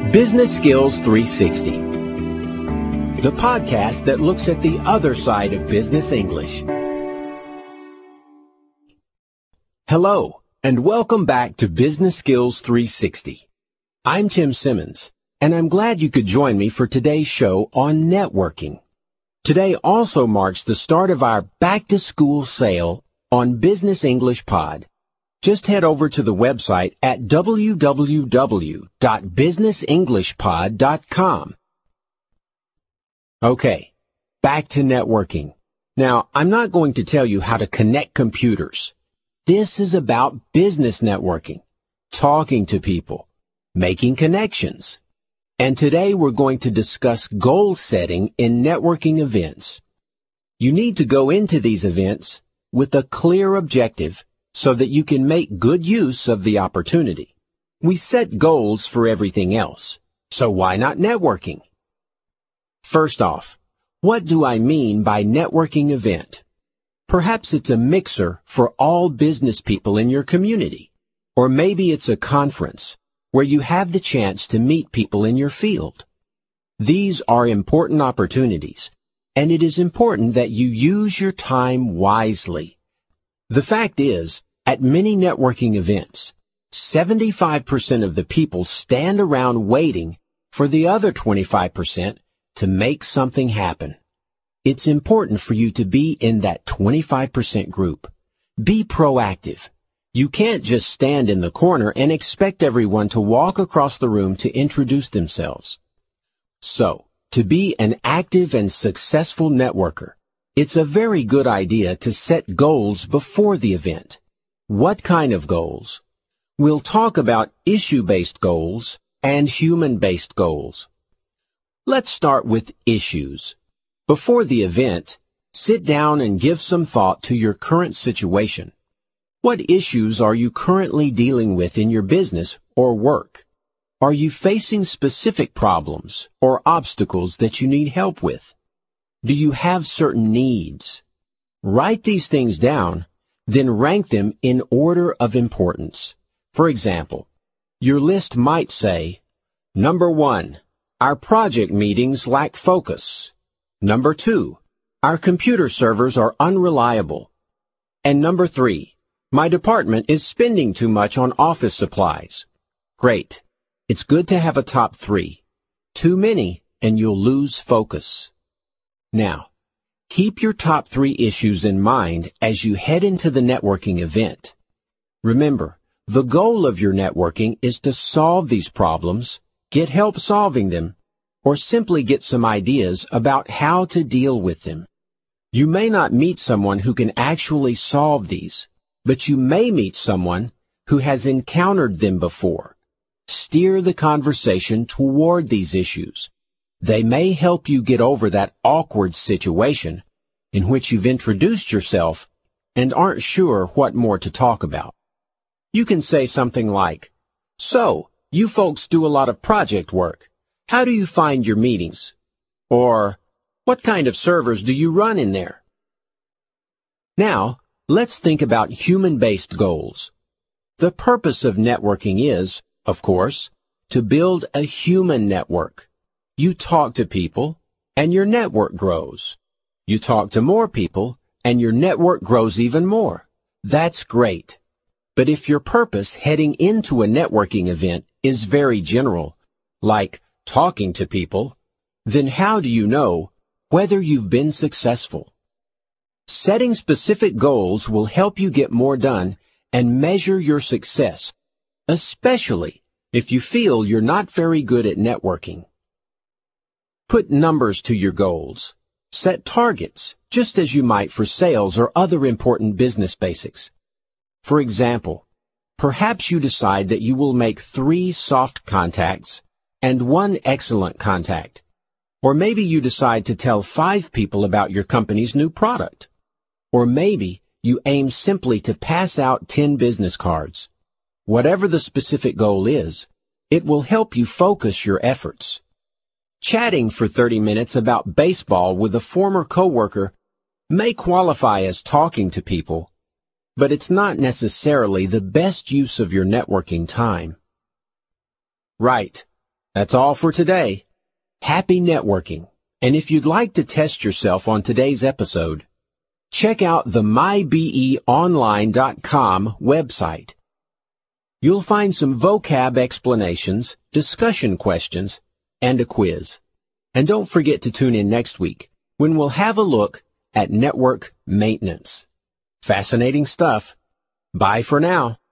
Business Skills 360, the podcast that looks at the other side of business English. Hello, and welcome back to Business Skills 360. I'm Tim Simmons, and I'm glad you could join me for today's show on networking. Today also marks the start of our back-to-school sale on Business English Pod. Just head over to the website at www.businessenglishpod.com. Okay, back to networking. Now, I'm not going to tell you how to connect computers. This is about business networking, talking to people, making connections. And today we're going to discuss goal setting in networking events. You need to go into these events with a clear objective so that you can make good use of the opportunity. We set goals for everything else, so why not networking? First off, what do I mean by networking event? Perhaps it's a mixer for all business people in your community, or maybe it's a conference where you have the chance to meet people in your field. These are important opportunities, and it is important that you use your time wisely. The fact is, at many networking events, 75% of the people stand around waiting for the other 25% to make something happen. It's important for you to be in that 25% group. Be proactive. You can't just stand in the corner and expect everyone to walk across the room to introduce themselves. So, to be an active and successful networker, it's a very good idea to set goals before the event. What kind of goals? We'll talk about issue-based goals and human-based goals. Let's start with issues. Before the event, sit down and give some thought to your current situation. What issues are you currently dealing with in your business or work? Are you facing specific problems or obstacles that you need help with? Do you have certain needs? Write these things down, then rank them in order of importance. For example, your list might say, Number 1, our project meetings lack focus. Number 2, our computer servers are unreliable. And number 3, my department is spending too much on office supplies. Great. It's good to have a top 3. Too many, and you'll lose focus. Now, keep your top 3 issues in mind as you head into the networking event. Remember, the goal of your networking is to solve these problems, get help solving them, or simply get some ideas about how to deal with them. You may not meet someone who can actually solve these, but you may meet someone who has encountered them before. Steer the conversation toward these issues. They may help you get over that awkward situation in which you've introduced yourself and aren't sure what more to talk about. You can say something like, So, you folks do a lot of project work. How do you find your meetings? Or, what kind of servers do you run in there? Now, let's think about human-based goals. The purpose of networking is, of course, to build a human network. You talk to people, and your network grows. You talk to more people, and your network grows even more. That's great. But if your purpose heading into a networking event is very general, like talking to people, then how do you know whether you've been successful? Setting specific goals will help you get more done and measure your success, especially if you feel you're not very good at networking. Put numbers to your goals. Set targets, just as you might for sales or other important business basics. For example, perhaps you decide that you will make 3 soft contacts and 1 excellent contact. Or maybe you decide to tell 5 people about your company's new product. Or maybe you aim simply to pass out 10 business cards. Whatever the specific goal is, it will help you focus your efforts. Chatting for 30 minutes about baseball with a former coworker may qualify as talking to people, but it's not necessarily the best use of your networking time. Right. That's all for today. Happy networking. And if you'd like to test yourself on today's episode, check out the mybeonline.com website. You'll find some vocab explanations, discussion questions, and a quiz. And don't forget to tune in next week when we'll have a look at network maintenance. Fascinating stuff. Bye for now.